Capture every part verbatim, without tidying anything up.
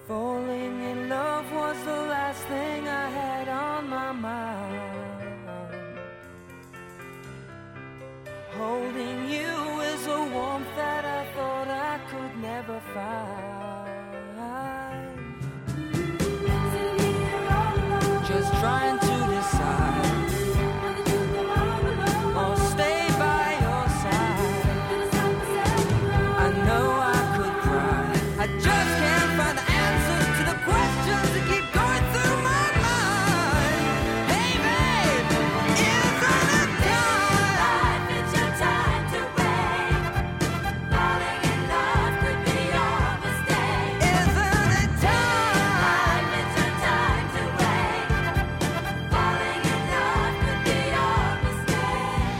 Falling in love was the last thing I had on my mind. Holding you is a warmth that I thought I could never find. Just trying to decide or stay by your side. I know I could cry, I just can't find the answers to the questions that keep going through my mind. Hey babe, isn't it time? Life, it's your time to wait. Falling in love could be your mistake. Isn't it time? Life, it's your time to wait. Falling in love could be your mistake.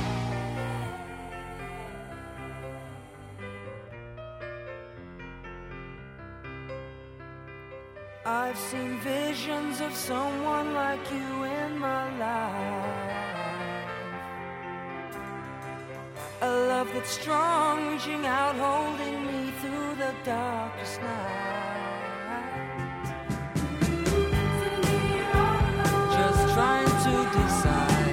I've seen visions of someone like you in my life. A love that's strong, reaching out, holding me through the darkest night. Just trying to decide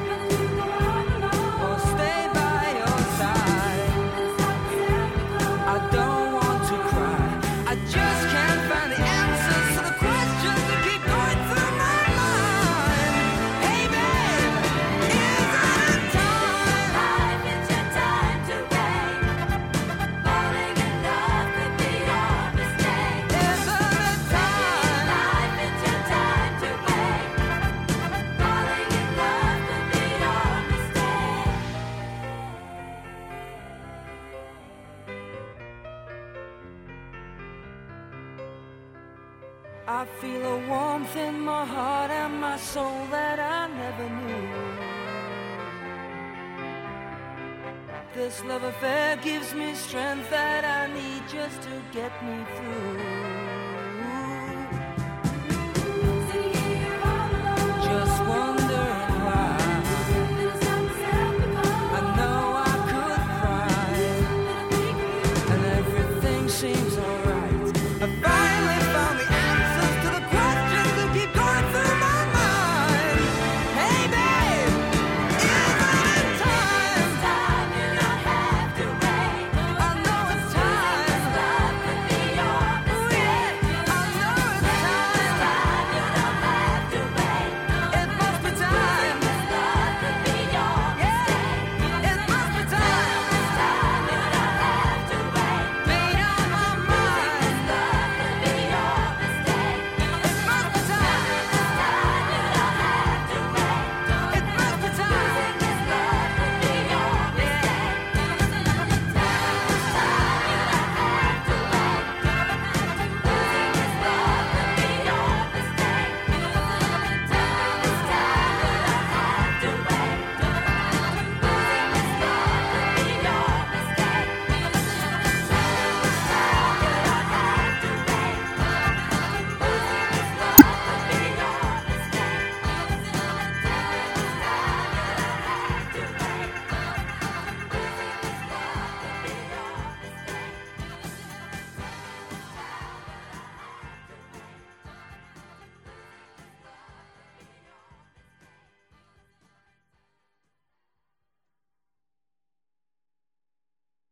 or stay by your side. I don't want to cry, I just can't find the answers to the questions that keep going through my mind. Hey babe, isn't it time? Life, it's your time to wait. Falling in love could be your mistake. Isn't it time? Life, it's your time to wait. Falling in love could be your mistake. I feel a warmth in my heart and my soul that I never knew. This love affair gives me strength that I need just to get me through.